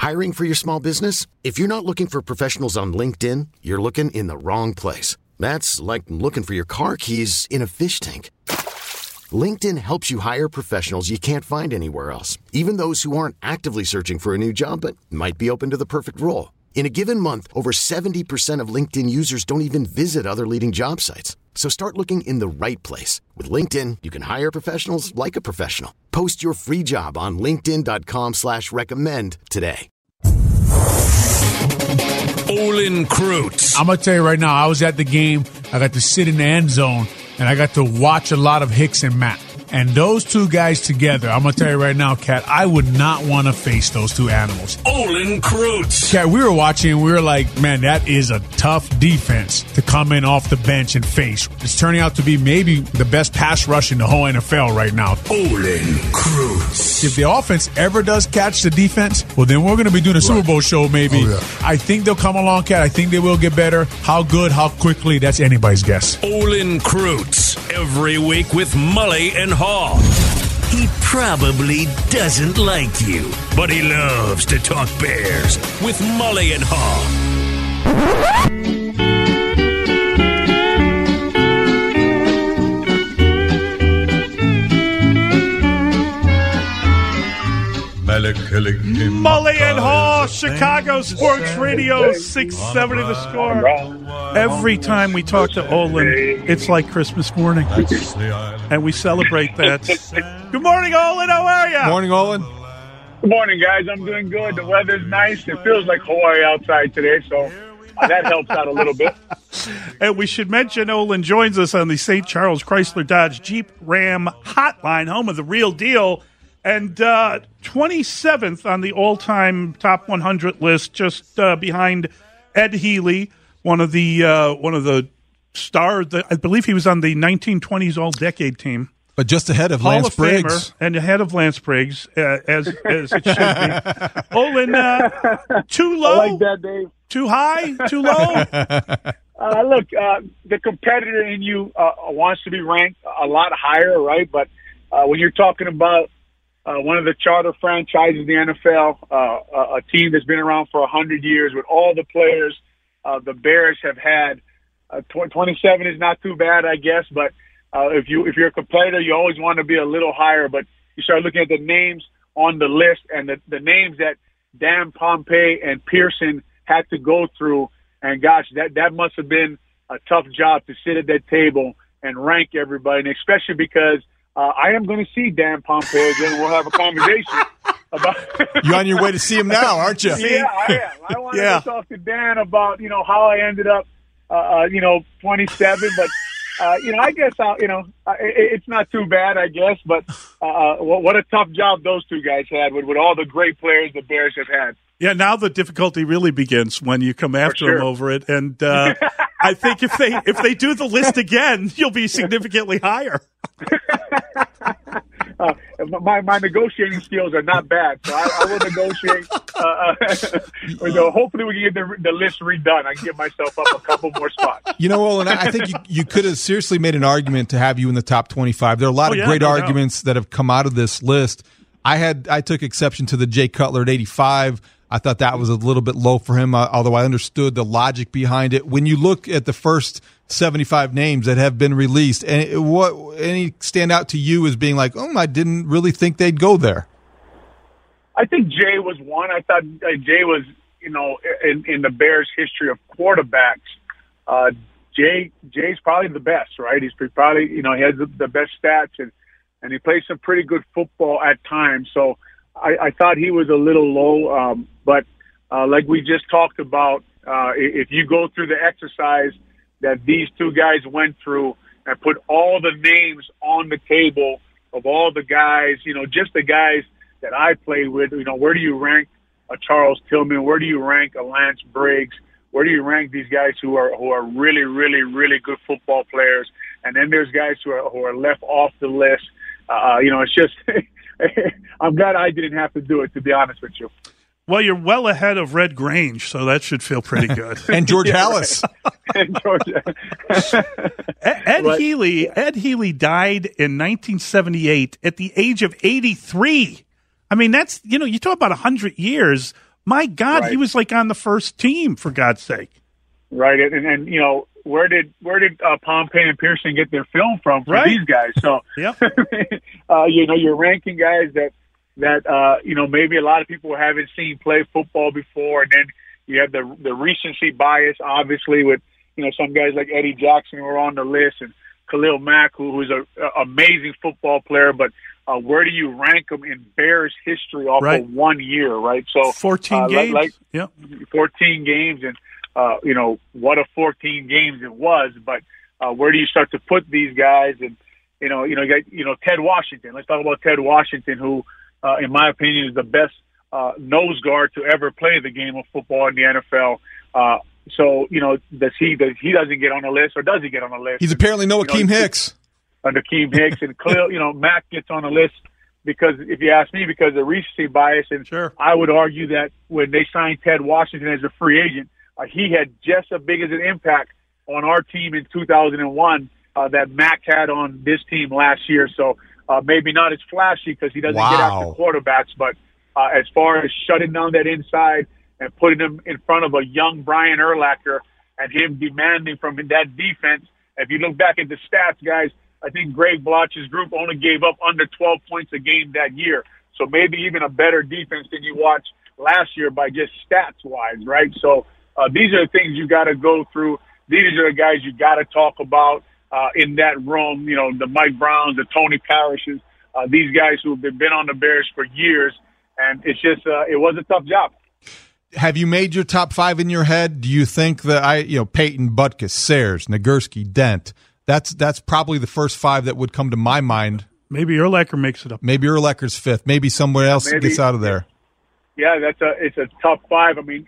Hiring for your small business? If you're not looking for professionals on LinkedIn, you're looking in the wrong place. That's like looking for your car keys in a fish tank. LinkedIn helps you hire professionals you can't find anywhere else, even those who aren't actively searching for a new job but might be open to the perfect role. In a given month, over 70% of LinkedIn users don't even visit other leading job sites. So start looking in the right place. With LinkedIn, you can hire professionals like a professional. Post your free job on linkedin.com/recommend today. Olin Kreutz. I'm going to tell you right now, I was at the game. I got to sit in the end zone, and I got to watch a lot of Hicks and Matt. And those two guys together, I'm going to tell you right now, Kat, I would not want to face those two animals. Olin Kreutz. Kat, we were watching and we were like, man, that is a tough defense to come in off the bench and face. It's turning out to be maybe the best pass rush in the whole NFL right now. Olin Kreutz. If the offense ever does catch the defense, well, then we're going to be doing a Super Bowl show maybe. Oh, yeah. I think they'll come along, Kat. I think they will get better. How good, how quickly, that's anybody's guess. Olin Kreutz. Every week with Mully and Haw. He probably doesn't like you, but he loves to talk Bears with Mully and Haw. Mully and Haw, Chicago Sports Radio, 670 The Score. Every time we talk to Olin, it's like Christmas morning, and we celebrate that. Good morning, Olin. How are you? Morning, Olin. Good morning, guys. I'm doing good. The weather's nice. It feels like Hawaii outside today, so that helps out a little bit. And we should mention Olin joins us on the St. Charles Chrysler Dodge Jeep Ram Hotline, home of the real deal. And 27th on the all-time top 100 list, just behind Ed Healy, one of the stars. I believe he was on the 1920s All-Decade team. But just ahead of Hall Lance of Briggs. Famer, and ahead of Lance Briggs, as it should be. Olin, too low? I like that, Dave. Too high? Too low? Look, the competitor in you wants to be ranked a lot higher, right? But when you're talking about one of the charter franchises in the NFL, a team that's been around for 100 years with all the players the Bears have had, 27 is not too bad, I guess. But if you're a competitor, you always want to be a little higher. But you start looking at the names on the list and the names that Dan Pompei and Pearson had to go through. And gosh, that must have been a tough job to sit at that table and rank everybody, and especially because I am going to see Dan Pompei again. We'll have a conversation about. You're on your way to see him now, aren't you? Yeah, I am. I want to talk to Dan about how I ended up, 27. But I guess it's not too bad, I guess. But what a tough job those two guys had with all the great players the Bears have had. Yeah, now the difficulty really begins when you come after them over it, and I think if they do the list again, you'll be significantly higher. My negotiating skills are not bad, so I will negotiate. Hopefully, we can get the list redone. I can get myself up a couple more spots. Olin, I think you could have seriously made an argument to have you in the top 25. There are a lot of great arguments that have come out of this list. I took exception to the Jay Cutler at 85. I thought that was a little bit low for him, although I understood the logic behind it. When you look at the first 75 names that have been released, and any stand out to you as being like, I didn't really think they'd go there? I think Jay was one. I thought Jay was, in the Bears' history of quarterbacks, Jay's probably the best, right? He's probably, he has the best stats, and he plays some pretty good football at times. So I thought he was a little low, but like we just talked about, if you go through the exercise that these two guys went through and put all the names on the table of all the guys, just the guys that I played with, where do you rank a Charles Tillman? Where do you rank a Lance Briggs? Where do you rank these guys who are really, really, really good football players? And then there's guys who are left off the list. It's just I'm glad I didn't have to do it, to be honest with you. Well, you're well ahead of Red Grange, so that should feel pretty good. And George Halas. Ed Healy died in 1978 at the age of 83. I mean, that's, you talk about 100 years. My God, Right. he was like on the first team, for God's sake. Right, and you know, where did Pompey and Pearson get their film from for Right. these guys? So, Yep. you know, you're ranking guys that you know, maybe a lot of people haven't seen play football before, and then you have the recency bias, obviously, with, you know, some guys like Eddie Jackson who are on the list, and Khalil Mack, who's a amazing football player, but where do you rank them in Bears history off Right. of 1 year, right? So 14 games. Yep. 14 games, and you know, what a 14 games it was. But where do you start to put these guys? And you got Ted Washington. Let's talk about Ted Washington, who, in my opinion, is the best nose guard to ever play the game of football in the NFL. So, you know, he doesn't get on the list, or does he get on the list? He's apparently no Akeem Hicks. Akeem Hicks and Khalil, you know, Mack gets on the list because, if you ask me, because of recency bias. And Sure. I would argue that when they signed Ted Washington as a free agent, he had just as big as an impact on our team in 2001 that Mack had on this team last year. So maybe not as flashy because he doesn't get after quarterbacks, but as far as shutting down that inside and putting him in front of a young Brian Urlacher and him demanding from that defense, if you look back at the stats, guys, I think Greg Bloch's group only gave up under 12 points a game that year. So maybe even a better defense than you watched last year by just stats-wise, right? So these are the things you got to go through. These are the guys you got to talk about in that room. You know, the Mike Browns, the Tony Parishes, these guys who have been on the Bears for years, and it's just it was a tough job. Have you made your top 5 in your head? Do you think that Peyton, Butkus, Sayers, Nagurski, Dent? That's probably the first 5 that would come to my mind. Maybe Urlacher makes it up. Maybe Urlacher's 5th. Maybe somewhere else gets out of there. Yeah, it's a top 5. I mean,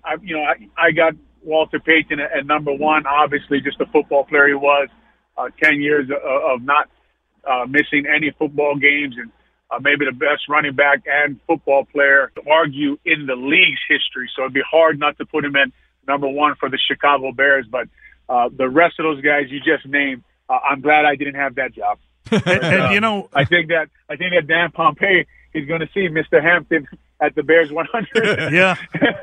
I got Walter Payton at number 1. Obviously, just a football player he was. 10 years of not missing any football games, and maybe the best running back and football player to argue in the league's history. So it'd be hard not to put him in number 1 for the Chicago Bears. But the rest of those guys you just named, I'm glad I didn't have that job. And you know, I think that Dan Pompei is going to see Mr. Hampton at the Bears 100 yeah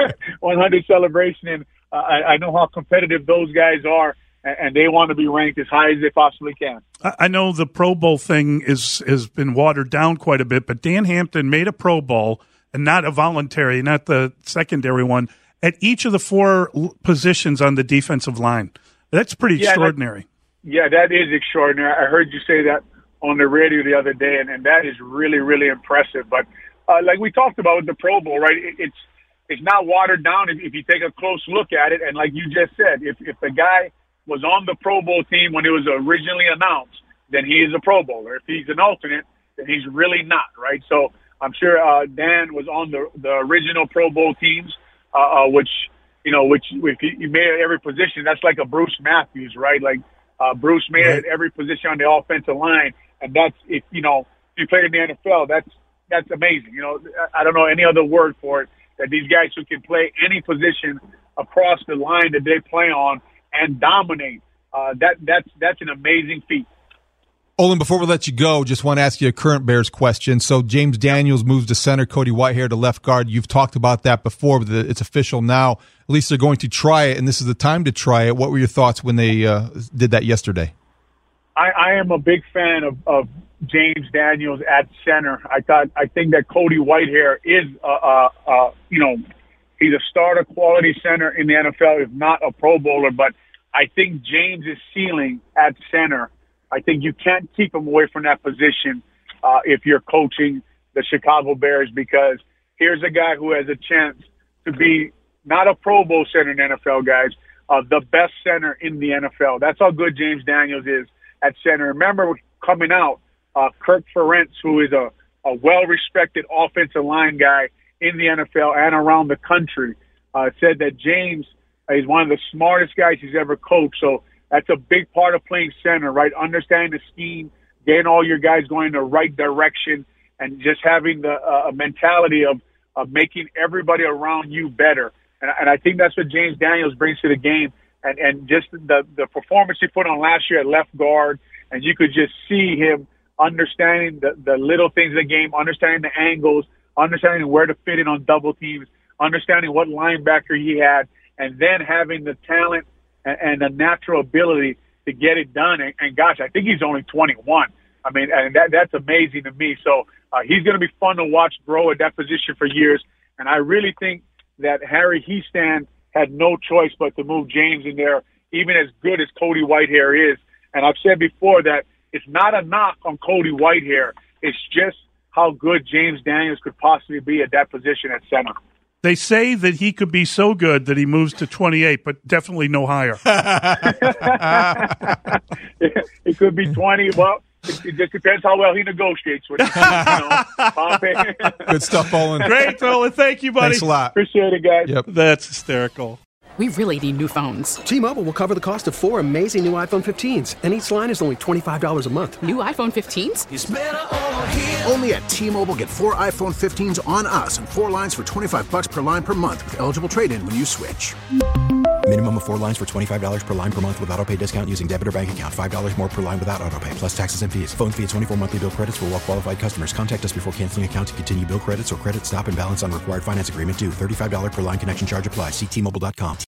100 celebration, and I know how competitive those guys are, and they want to be ranked as high as they possibly can. I know the Pro Bowl thing has been watered down quite a bit, but Dan Hampton made a Pro Bowl, and not a voluntary, not the secondary one, at each of the 4 positions on the defensive line. That's pretty extraordinary. That is extraordinary. I heard you say that on the radio the other day, and that is really, really impressive. But like we talked about with the Pro Bowl, right, it's not watered down if you take a close look at it. And like you just said, if the guy was on the Pro Bowl team when it was originally announced, then he is a Pro Bowler. If he's an alternate, then he's really not, right? So I'm sure Dan was on the original Pro Bowl teams, which if he made at every position, that's like a Bruce Matthews, right? Like Bruce made it at every position on the offensive line, and that's if you played in the NFL, that's amazing. You know, I don't know any other word for it. That these guys who can play any position across the line that they play on and dominate, that's an amazing feat. Olin, before we let you go, just want to ask you a current Bears question. So James Daniels moves to center, Cody Whitehair to left guard. You've talked about that before, but it's official now. At least they're going to try it, and this is the time to try it. What were your thoughts when they did that yesterday? I am a big fan of James Daniels at center. I think that Cody Whitehair is he's a starter quality center in the NFL, if not a Pro Bowler. But I think James' ceiling at center, I think you can't keep him away from that position if you're coaching the Chicago Bears, because here's a guy who has a chance to be not a Pro Bowl center in the NFL, guys, the best center in the NFL. That's how good James Daniels is at center. Remember coming out, Kirk Ferentz, who is a well-respected offensive line guy in the NFL and around the country, said that James is one of the smartest guys he's ever coached. So that's a big part of playing center, right? Understanding the scheme, getting all your guys going in the right direction, and just having the mentality of making everybody around you better. And I think that's what James Daniels brings to the game. And just the performance he put on last year at left guard, and you could just see him understanding the little things of the game, understanding the angles, understanding where to fit in on double teams. understanding what linebacker he had, and then having the talent and the natural ability to get it done. And gosh, I think he's only 21. I mean, and that's amazing to me. So he's going to be fun to watch grow at that position for years. And I really think that Harry Hiestand had no choice but to move James in there, even as good as Cody Whitehair is. And I've said before that it's not a knock on Cody Whitehair. It's just how good James Daniels could possibly be at that position at center. They say that he could be so good that he moves to 28, but definitely no higher. It could be 20. Well, it just depends how well he negotiates with him. Good stuff, Olin. Great, Olin. Thank you, buddy. Thanks a lot. Appreciate it, guys. Yep. That's hysterical. We really need new phones. T-Mobile will cover the cost of 4 amazing new iPhone 15s, and each line is only $25 a month. New iPhone 15s? It's better over here. Only at T-Mobile, get 4 iPhone 15s on us and 4 lines for $25 per line per month with eligible trade-in when you switch. Minimum of 4 lines for $25 per line per month with autopay discount using debit or bank account. $5 more per line without autopay, plus taxes and fees. Phone fee at 24 monthly bill credits for well-qualified customers. Contact us before canceling account to continue bill credits or credit stop and balance on required finance agreement due. $35 per line connection charge applies. See T-Mobile.com.